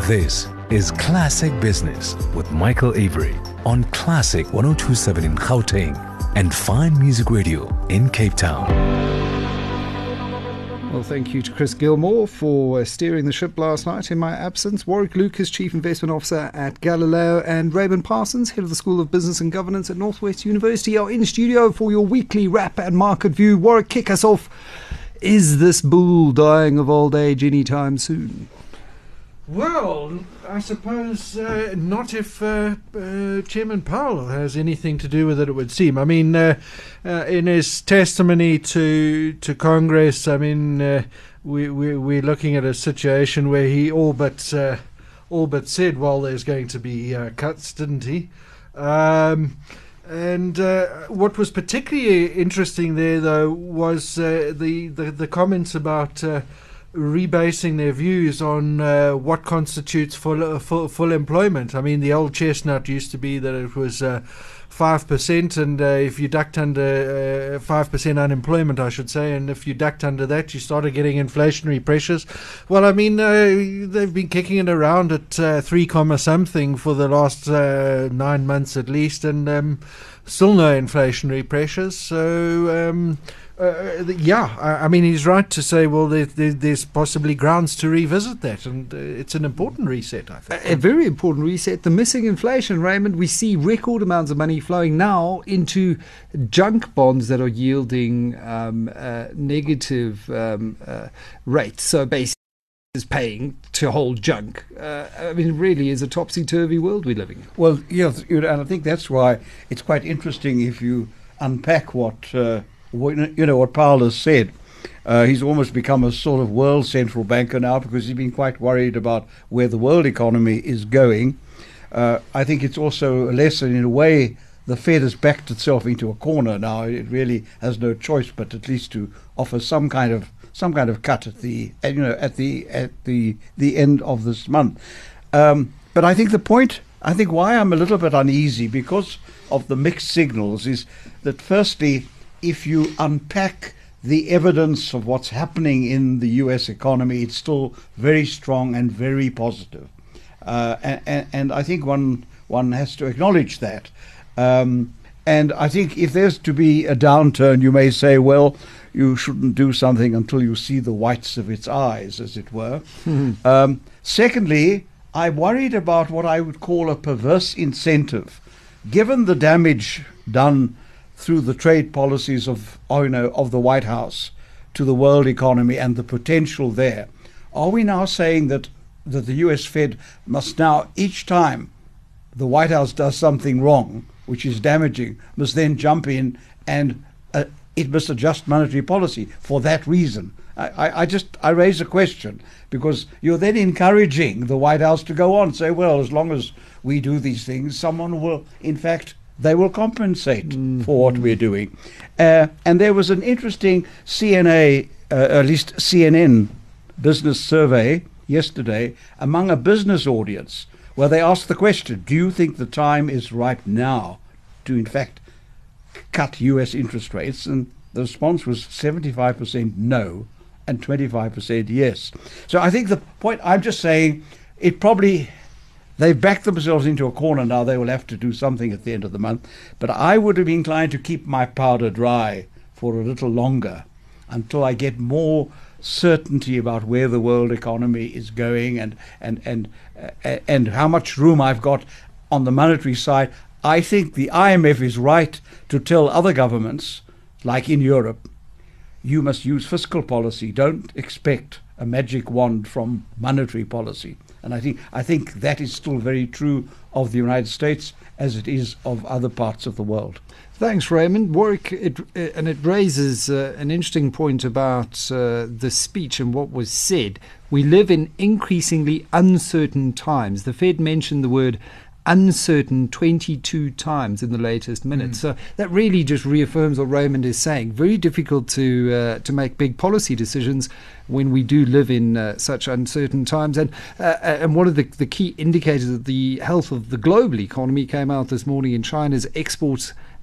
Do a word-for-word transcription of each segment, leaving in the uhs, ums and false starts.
This is Classic Business with Michael Avery on Classic one oh two point seven in Gauteng and Fine Music Radio in Cape Town. Well, thank you to Chris Gilmore for uh, steering the ship last night in my absence. Warwick Lucas, Chief Investment Officer at Galileo, and Raymond Parsons, Head of the School of Business and Governance at Northwest University, are in studio for your weekly wrap and market view. Warwick, kick us off. Is this bull dying of old age anytime soon? Well, I suppose uh, not if uh, uh, Chairman Powell has anything to do with it, it would seem. I mean, uh, uh, in his testimony to to Congress, I mean, uh, we, we, we're looking at a situation where he all but, uh, all but said, well, there's going to be uh, cuts, didn't he? Um, and uh, what was particularly interesting there, though, was uh, the, the, the comments about Uh, rebasing their views on uh, what constitutes full, uh, full full employment. I mean, the old chestnut used to be that it was uh, five percent, and uh, if you ducked under uh, five percent unemployment, I should say, and if you ducked under that, you started getting inflationary pressures. Well, I mean, uh, they've been kicking it around at uh, three comma something for the last uh, nine months at least, and um, still no inflationary pressures. So, um, Uh, yeah, I, I mean, he's right to say, well, there, there, there's possibly grounds to revisit that, and uh, it's an important reset, I think. A, a very important reset. The missing inflation, Raymond. We see record amounts of money flowing now into junk bonds that are yielding um, uh, negative um, uh, rates. So basically, is paying to hold junk. Uh, I mean, it really is a topsy-turvy world we're living in. Well, yes, and I think that's why it's quite interesting if you unpack what Uh, you know what Powell has said. Uh, he's almost become a sort of world central banker now because he's been quite worried about where the world economy is going. Uh, I think it's also a lesson in a way. The Fed has backed itself into a corner now. It really has no choice but at least to offer some kind of some kind of cut at the you know at the at the the end of this month. Um, but I think the point, I think why I'm a little bit uneasy because of the mixed signals is that firstly, if you unpack the evidence of what's happening in the U S economy, it's still very strong and very positive. Uh, and, and I think one one has to acknowledge that. Um, and I think if there's to be a downturn, you may say, well, you shouldn't do something until you see the whites of its eyes, as it were. Mm-hmm. Um, secondly, I'm worried about what I would call a perverse incentive. Given the damage done through the trade policies of, you know, of the White House to the world economy and the potential there, are we now saying that, that the U S Fed must now, each time the White House does something wrong, which is damaging, must then jump in and uh, it must adjust monetary policy for that reason? I, I, I just, I raise a question because you're then encouraging the White House to go on, say, well, as long as we do these things, someone will, in fact, they will compensate mm-hmm. for what we're doing. Uh, and there was an interesting C N A, uh, at least C N N business survey yesterday among a business audience where they asked the question, do you think the time is right now to, in fact, cut U S interest rates? And the response was seventy-five percent no and twenty-five percent yes. So I think the point, I'm just saying, it probably... They've backed themselves into a corner now. They will have to do something at the end of the month. But I would have been inclined to keep my powder dry for a little longer until I get more certainty about where the world economy is going and and and uh, and how much room I've got on the monetary side. I think the I M F is right to tell other governments, like in Europe, you must use fiscal policy. Don't expect a magic wand from monetary policy. And I think I think that is still very true of the United States as it is of other parts of the world. Thanks, Raymond. Warwick, it, uh, and it raises uh, an interesting point about uh, the speech and what was said. We live in increasingly uncertain times. The Fed mentioned the word uncertain twenty-two times in the latest minute. Mm. So that really just reaffirms what Raymond is saying. Very difficult to uh, to make big policy decisions when we do live in uh, such uncertain times. And uh, and one of the, the key indicators of the health of the global economy came out this morning in China's exports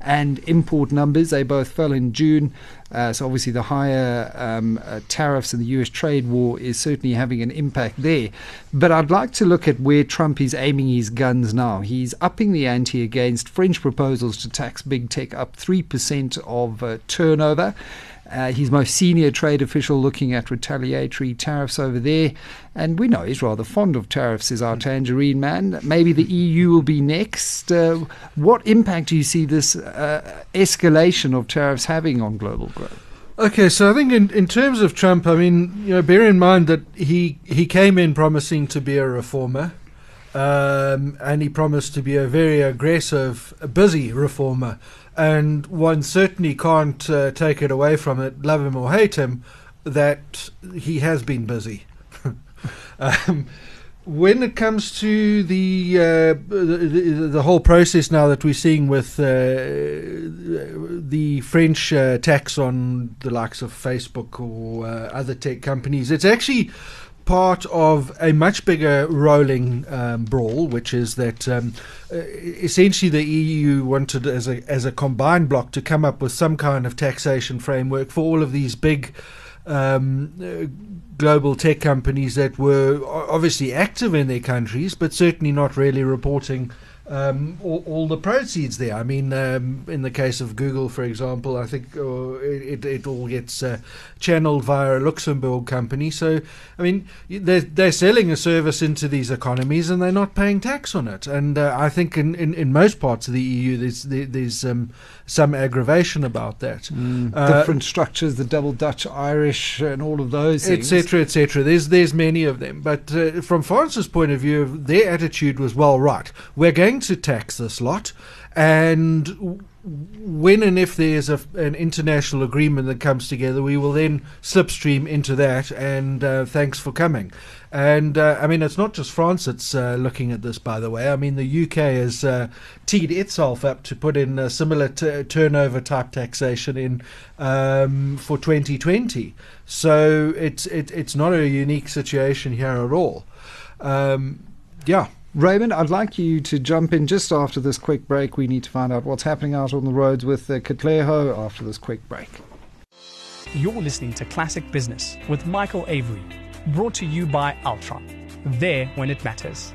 and import numbers. They both fell in June. Uh, so obviously the higher um, uh, tariffs and the U S trade war is certainly having an impact there. But I'd like to look at where Trump is aiming his guns now. He's upping the ante against French proposals to tax big tech up three percent of uh, turnover. Uh, his most senior trade official looking at retaliatory tariffs over there. And we know he's rather fond of tariffs, is our tangerine man. Maybe the E U will be next. Uh, what impact do you see this uh, escalation of tariffs having on global growth? Okay, so I think in, in terms of Trump, I mean, you know, bear in mind that he, he came in promising to be a reformer. Um, and he promised to be a very aggressive, busy reformer. And one certainly can't uh, take it away from it, love him or hate him, that he has been busy. um, when it comes to the, uh, the, the the whole process now that we're seeing with uh, the French uh, tax on the likes of Facebook or uh, other tech companies, it's actually part of a much bigger rolling um, brawl, which is that um, uh, essentially the E U wanted as a as a combined bloc to come up with some kind of taxation framework for all of these big um, uh, global tech companies that were obviously active in their countries, but certainly not really reporting Um, all, all the proceeds there. I mean, um, in the case of Google, for example, I think uh, it, it all gets uh, channeled via a Luxembourg company. So, I mean, they're, they're selling a service into these economies and they're not paying tax on it. And uh, I think in, in, in most parts of the E U, there's there, there's um, some aggravation about that. Mm, uh, different structures, the double Dutch, Irish, and all of those things. Et cetera, et cetera. There's, there's many of them. But uh, from France's point of view, their attitude was, well, right, we're going to tax this lot, and when and if there's a, an international agreement that comes together, we will then slipstream into that, and uh, thanks for coming. And uh, I mean, it's not just France that's uh, looking at this, by the way. I mean, the U K has uh, teed itself up to put in a similar t- turnover type taxation in um, for twenty twenty. So it's it, it's not a unique situation here at all. Um, yeah. Raymond, I'd like you to jump in just after this quick break. We need to find out what's happening out on the roads with uh, Katlego after this quick break. You're listening to Classic Business with Michael Avery, brought to you by Altron. There when it matters.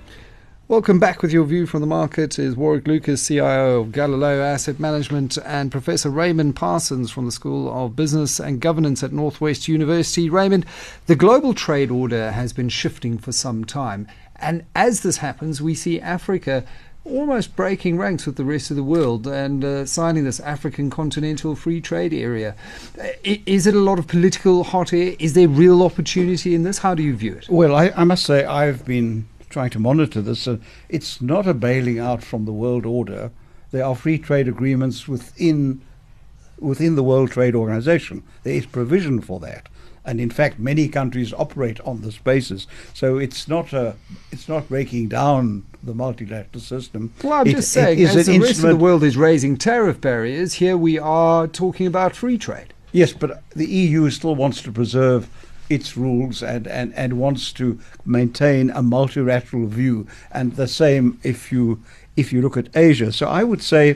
Welcome back. With your view from the market is Warwick Lucas, C I O of Galileo Asset Management, and Professor Raymond Parsons from the School of Business and Governance at Northwest University. Raymond, the global trade order has been shifting for some time. And as this happens, we see Africa almost breaking ranks with the rest of the world and uh, signing this African Continental Free Trade Area. I- is it a lot of political hot air? Is there real opportunity in this? How do you view it? Well, I, I must say I've been trying to monitor this. Uh, it's not a bailing out from the world order. There are free trade agreements within within the World Trade Organization. There is provision for that. And in fact, many countries operate on this basis. So it's not a, it's not breaking down the multilateral system. Well, I'm It- just it saying, is as an the rest of the instrument- world is raising tariff barriers, here we are talking about free trade. Yes, but the E U still wants to preserve its rules and, and, and wants to maintain a multilateral view. And the same if you if you look at Asia. So I would say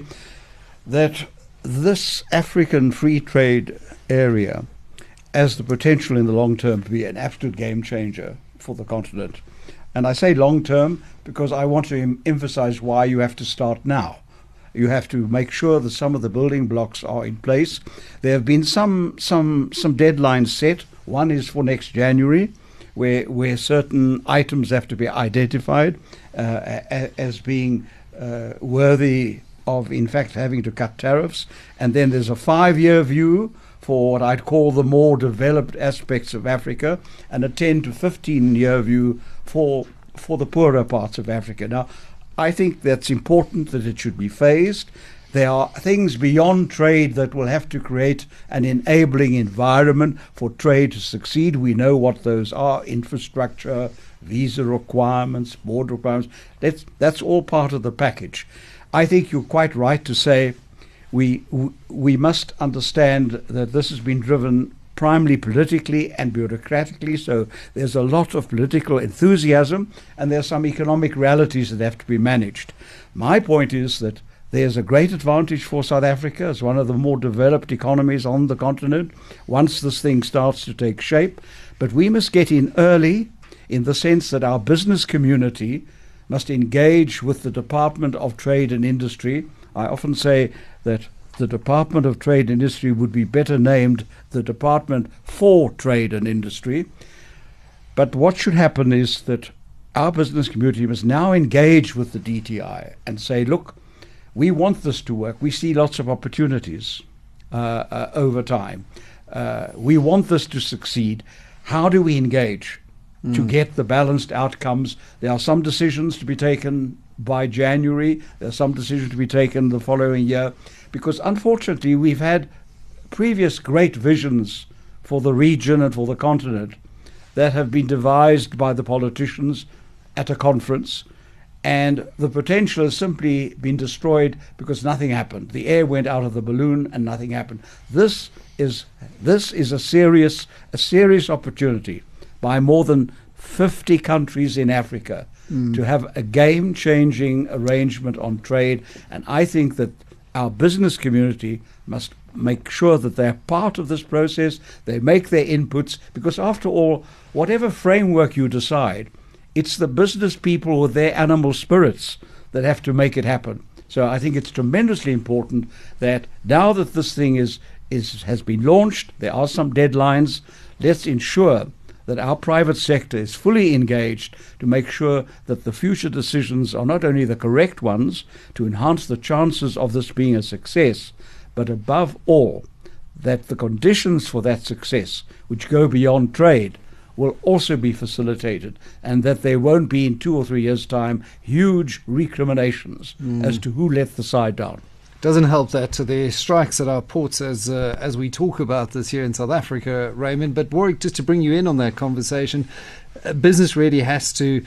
that this African free trade area has the potential in the long term to be an absolute game changer for the continent. And I say long term because I want to em- emphasize why you have to start now. You have to make sure that some of the building blocks are in place. There have been some some some deadlines set. One is for next January, where where certain items have to be identified uh, a, as being uh, worthy of, in fact, having to cut tariffs. And then there's a five-year view for what I'd call the more developed aspects of Africa, and a ten to fifteen year view for for the poorer parts of Africa. Now, I think that's important that it should be phased. There are things beyond trade that will have to create an enabling environment for trade to succeed. We know what those are: infrastructure, visa requirements, border requirements. That's, that's all part of the package. I think you're quite right to say we we must understand that this has been driven primarily politically and bureaucratically, so there's a lot of political enthusiasm and there's some economic realities that have to be managed. My point is that There's a great advantage for South Africa as one of the more developed economies on the continent once this thing starts to take shape. But we must get in early, in the sense that our business community must engage with the Department of Trade and Industry. I often say that the Department of Trade and Industry would be better named the Department for Trade and Industry. But what should happen is that our business community must now engage with the D T I and say, look, we want this to work. We see lots of opportunities uh, uh, over time. Uh, we want this to succeed. How do we engage mm. to get the balanced outcomes? There are some decisions to be taken by January. There are some decisions to be taken the following year. Because unfortunately, we've had previous great visions for the region and for the continent that have been devised by the politicians at a conference. And the potential has simply been destroyed because nothing happened. The air went out of the balloon and nothing happened. This is this is a serious a serious opportunity by more than fifty countries in Africa mm. to have a game-changing arrangement on trade. And I think that our business community must make sure that they're part of this process. They make their inputs, because after all, whatever framework you decide, it's the business people with their animal spirits that have to make it happen. So I think it's tremendously important that now that this thing is, is has been launched, there are some deadlines. Let's ensure that our private sector is fully engaged to make sure that the future decisions are not only the correct ones to enhance the chances of this being a success, but above all, that the conditions for that success, which go beyond trade, will also be facilitated, and that there won't be in two or three years' time huge recriminations mm. as to who let the side down. Doesn't help that there are strikes at our ports as uh, as we talk about this here in South Africa, Raymond. But Warwick, just to bring you in on that conversation, uh, business really has to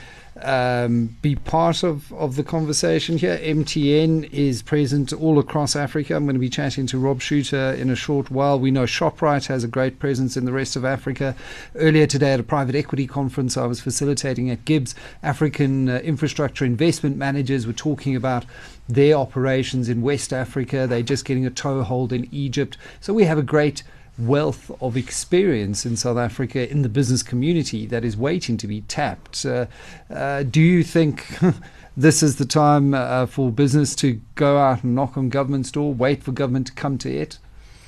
um, be part of, of the conversation here. M T N is present all across Africa. I'm going to be chatting to Rob Shooter in a short while. We know ShopRite has a great presence in the rest of Africa. Earlier today at a private equity conference I was facilitating at Gibbs, African uh, infrastructure investment managers were talking about their operations in West Africa. They're just getting a toehold in Egypt. So we have a great wealth of experience in South Africa in the business community that is waiting to be tapped. Uh, uh, do you think this is the time uh, for business to go out and knock on government's door, wait for government to come to it?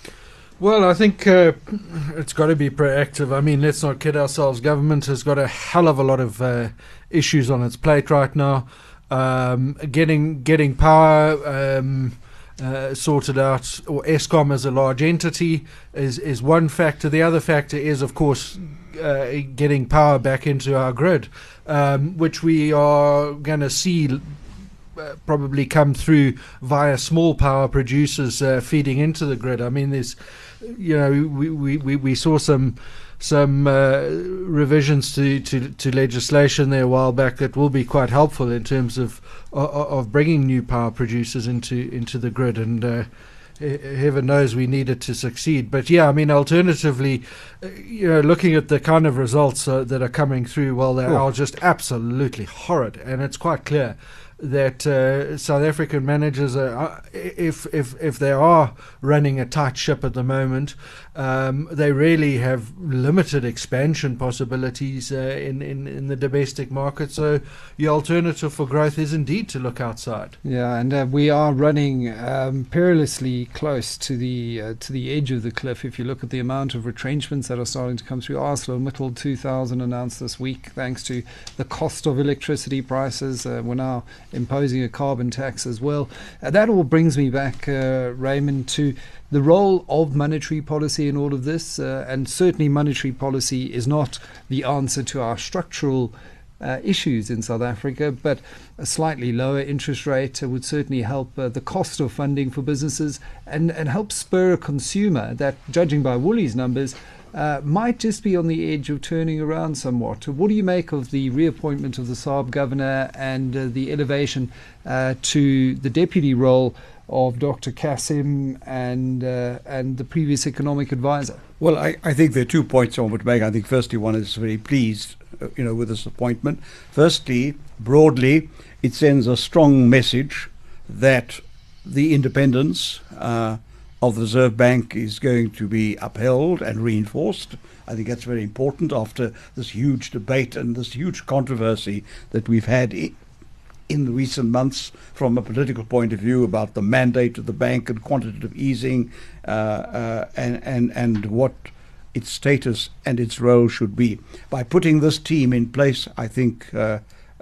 Well, I think uh, it's got to be proactive. I mean, let's not kid ourselves. Government has got a hell of a lot of uh, issues on its plate right now. Um, getting getting power um, uh, sorted out, or Eskom as a large entity, is, is one factor. The other factor is, of course, uh, getting power back into our grid, um, which we are going to see uh, probably come through via small power producers uh, feeding into the grid. I mean, there's, you know, we, we, we, we saw some some uh, revisions to, to, to legislation there a while back that will be quite helpful in terms of of, of bringing new power producers into into the grid, and uh, heaven knows we need it to succeed. But yeah, I mean, alternatively, uh, you know, looking at the kind of results uh, that are coming through, well, they oh. are just absolutely horrid, and it's quite clear that uh, South African managers are, if if if they are running a tight ship at the moment, um, they really have limited expansion possibilities uh, in, in in the domestic market. So the alternative for growth is indeed to look outside. Yeah, and uh, we are running um, perilously close to the uh, to the edge of the cliff. If you look at the amount of retrenchments that are starting to come through, ArcelorMittal two thousand announced this week, thanks to the cost of electricity prices, uh, we're now imposing a carbon tax as well. Uh, that all brings me back, uh, Raymond, to the role of monetary policy in all of this. Uh, and certainly monetary policy is not the answer to our structural uh, issues in South Africa, but a slightly lower interest rate uh, would certainly help uh, the cost of funding for businesses, and, and help spur a consumer that, judging by Woolies numbers, Uh, might just be on the edge of turning around somewhat. What do you make of the reappointment of the S A R B governor and uh, the elevation uh, to the deputy role of Doctor Kasim and uh, and the previous economic advisor? Well, I, I think there are two points I want to make. I think firstly, one is very pleased, uh, you know, with this appointment. Firstly, broadly, it sends a strong message that the independence uh, of the Reserve Bank is going to be upheld and reinforced. I think that's very important after this huge debate and this huge controversy that we've had I- in the recent months from a political point of view about the mandate of the bank and quantitative easing uh, uh, and, and, and what its status and its role should be. By putting this team in place, I think uh,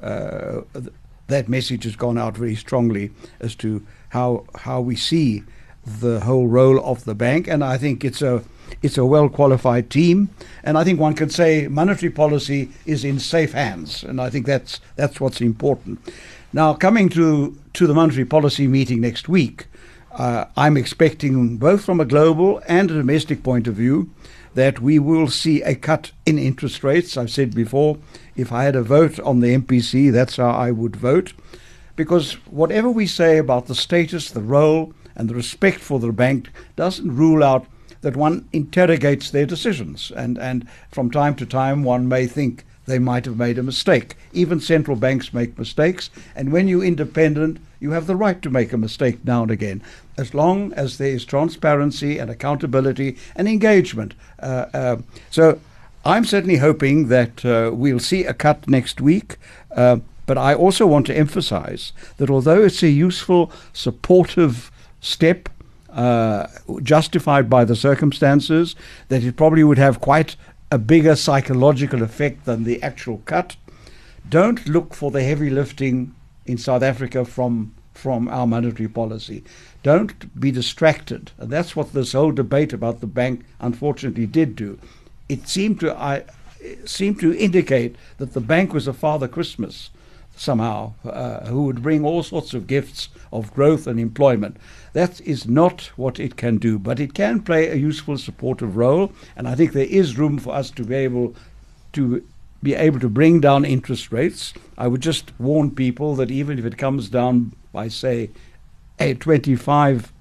uh, th- that message has gone out very strongly as to how how we see the whole role of the bank, and I think it's a it's a well qualified team, and I think one could say monetary policy is in safe hands, and I think that's that's what's important. Now, coming to to the monetary policy meeting next week, uh, I'm expecting both from a global and a domestic point of view that we will see a cut in interest rates. I've said before, if I had a vote on the M P C, that's how I would vote. Because whatever we say about the status, the role, and the respect for the bank doesn't rule out that one interrogates their decisions. And, and from time to time, one may think they might have made a mistake. Even central banks make mistakes. And when you're independent, you have the right to make a mistake now and again, as long as there is transparency and accountability and engagement. Uh, uh, so I'm certainly hoping that uh, we'll see a cut next week. Uh, but I also want to emphasize that although it's a useful, supportive step, uh, justified by the circumstances, that it probably would have quite a bigger psychological effect than the actual cut. Don't look for the heavy lifting in South Africa from from our monetary policy. Don't be distracted. And that's what this whole debate about the bank unfortunately did do. It seemed to I it seemed to indicate that the bank was a Father Christmas somehow, uh, who would bring all sorts of gifts of growth and employment. That is not what it can do, but it can play a useful supportive role, and I think there is room for us to be able to be able to bring down interest rates. I would just warn people that even if it comes down by, say, a twenty-five,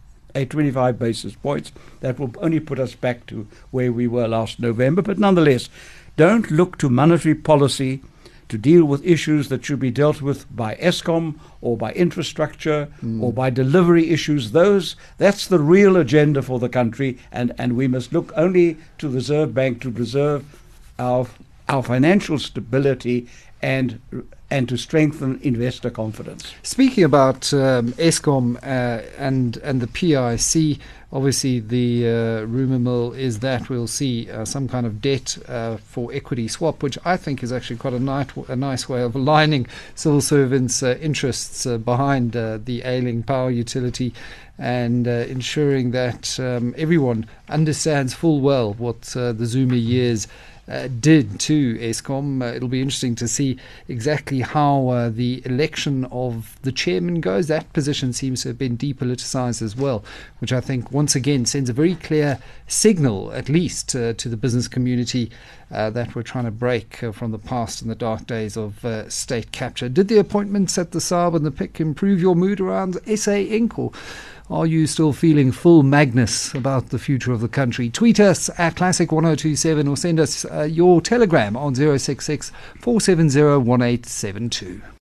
a twenty-five basis points, that will only put us back to where we were last November. But nonetheless, don't look to monetary policy to deal with issues that should be dealt with by Eskom or by infrastructure mm. or by delivery issues. Those that's the real agenda for the country, and, and we must look only to the Reserve Bank to preserve our our financial stability and and to strengthen investor confidence. Speaking about um, Eskom uh, and and the P I C, obviously the uh, rumour mill is that we'll see uh, some kind of debt uh, for equity swap, which I think is actually quite a, nice, a nice way of aligning civil servants' uh, interests uh, behind uh, the ailing power utility, and uh, ensuring that um, everyone understands full well what uh, the Zuma years Uh, did to Eskom. Uh, it'll be interesting to see exactly how uh, the election of the chairman goes. That position seems to have been depoliticised as well, which I think once again sends a very clear signal, at least uh, to the business community, uh, that we're trying to break uh, from the past and the dark days of uh, state capture. Did the appointments at the S A B and the P I C improve your mood around S A Incorporated, or are you still feeling full Magnus about the future of the country? Tweet us at Classic one oh two seven or send us uh, your telegram on zero six six, four seven zero, one eight seven two.